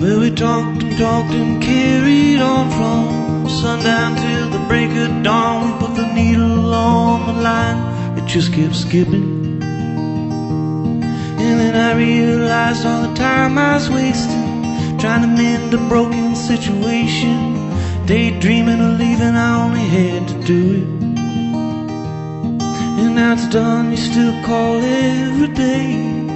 Well, we talked and carried on from sundown till the break of dawn. We put the needle on the line, it just kept skipping. And then I realized all the time I was wasting, trying to mend a broken situation. Daydreaming of leaving, I only had to do it. And now it's done, you still call every day.